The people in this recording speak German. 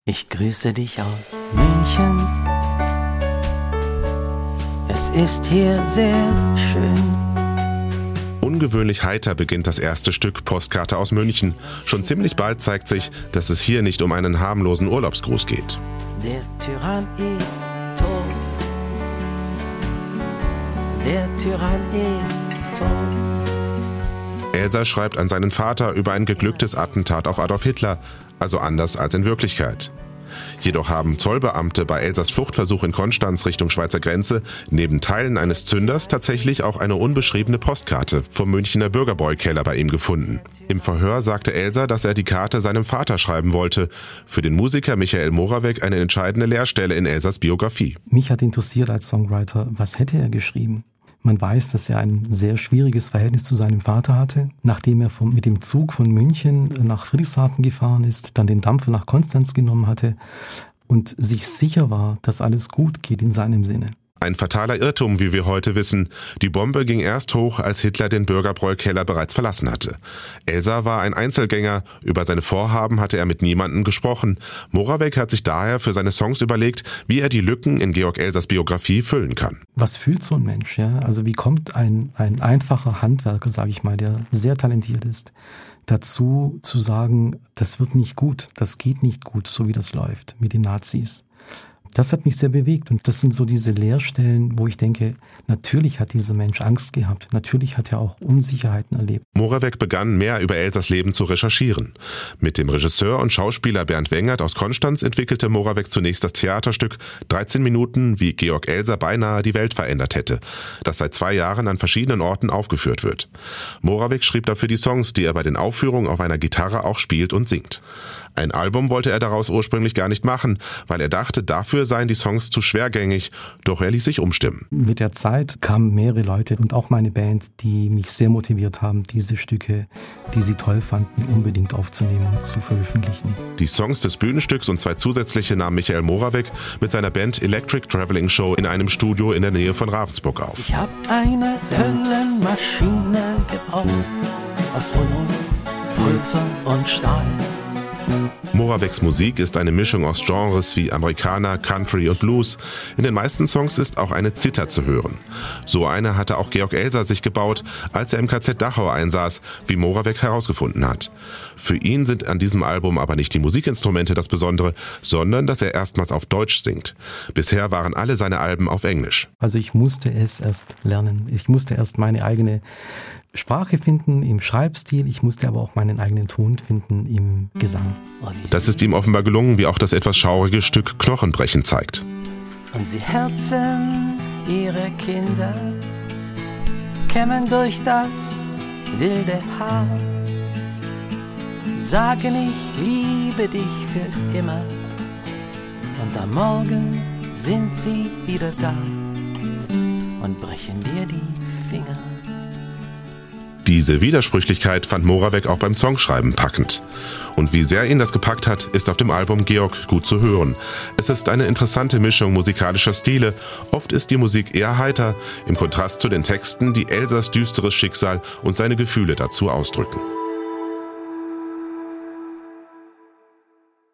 Ich grüße dich aus München. Es ist hier sehr schön. Ungewöhnlich heiter beginnt das erste Stück Postkarte aus München. Schon ziemlich bald zeigt sich, dass es hier nicht um einen harmlosen Urlaubsgruß geht. Der Tyrann ist tot. Der Tyrann ist tot. Elsa schreibt an seinen Vater über ein geglücktes Attentat auf Adolf Hitler, also anders als in Wirklichkeit. Jedoch haben Zollbeamte bei Elsas Fluchtversuch in Konstanz Richtung Schweizer Grenze neben Teilen eines Zünders tatsächlich auch eine unbeschriebene Postkarte vom Münchner Bürgerbräu-Keller bei ihm gefunden. Im Verhör sagte Elsa, dass er die Karte seinem Vater schreiben wollte. Für den Musiker Michael Moravec eine entscheidende Leerstelle in Elsas Biografie. Mich hat interessiert als Songwriter, was hätte er geschrieben? Man weiß, dass er ein sehr schwieriges Verhältnis zu seinem Vater hatte. Nachdem er mit dem Zug von München nach Friedrichshafen gefahren ist, dann den Dampfer nach Konstanz genommen hatte und sich sicher war, dass alles gut geht in seinem Sinne. Ein fataler Irrtum, wie wir heute wissen. Die Bombe ging erst hoch, als Hitler den Bürgerbräu-Keller bereits verlassen hatte. Elsa war ein Einzelgänger. Über seine Vorhaben hatte er mit niemandem gesprochen. Moravec hat sich daher für seine Songs überlegt, wie er die Lücken in Georg Elsers Biografie füllen kann. Was fühlt so ein Mensch? Ja? Also wie kommt ein einfacher Handwerker, sage ich mal, der sehr talentiert ist, dazu zu sagen, das wird nicht gut, das geht nicht gut, so wie das läuft mit den Nazis. Das hat mich sehr bewegt und das sind so diese Leerstellen, wo ich denke, natürlich hat dieser Mensch Angst gehabt, natürlich hat er auch Unsicherheiten erlebt. Moravec begann mehr über Elsas Leben zu recherchieren. Mit dem Regisseur und Schauspieler Bernd Wengert aus Konstanz entwickelte Moravec zunächst das Theaterstück 13 Minuten, wie Georg Elser beinahe die Welt verändert hätte, das seit 2 Jahren an verschiedenen Orten aufgeführt wird. Moravec schrieb dafür die Songs, die er bei den Aufführungen auf einer Gitarre auch spielt und singt. Ein Album wollte er daraus ursprünglich gar nicht machen, weil er dachte, dafür seien die Songs zu schwergängig, doch er ließ sich umstimmen. Mit der Zeit kamen mehrere Leute und auch meine Band, die mich sehr motiviert haben, diese Stücke, die sie toll fanden, unbedingt aufzunehmen und zu veröffentlichen. Die Songs des Bühnenstücks und 2 zusätzliche nahm Michael Moravec mit seiner Band Electric Traveling Show in einem Studio in der Nähe von Ravensburg auf. Ich hab eine Höllenmaschine gebaut aus Uran, Pulver und Stahl. Moravecs Musik ist eine Mischung aus Genres wie Amerikaner, Country und Blues. In den meisten Songs ist auch eine Zither zu hören. So eine hatte auch Georg Elser sich gebaut, als er im KZ Dachau einsaß, wie Moravec herausgefunden hat. Für ihn sind an diesem Album aber nicht die Musikinstrumente das Besondere, sondern dass er erstmals auf Deutsch singt. Bisher waren alle seine Alben auf Englisch. Also ich musste es erst lernen. Ich musste erst meine eigene Sprache finden im Schreibstil, ich musste aber auch meinen eigenen Ton finden im Gesang. Das ist ihm offenbar gelungen, wie auch das etwas schaurige Stück Knochenbrechen zeigt. Und sie herzen ihre Kinder, kämmen durch das wilde Haar, sagen, ich liebe dich für immer, und am Morgen sind sie wieder da und brechen dir die Finger. Diese Widersprüchlichkeit fand Moravec auch beim Songschreiben packend. Und wie sehr ihn das gepackt hat, ist auf dem Album Georg gut zu hören. Es ist eine interessante Mischung musikalischer Stile. Oft ist die Musik eher heiter, im Kontrast zu den Texten, die Elsas düsteres Schicksal und seine Gefühle dazu ausdrücken.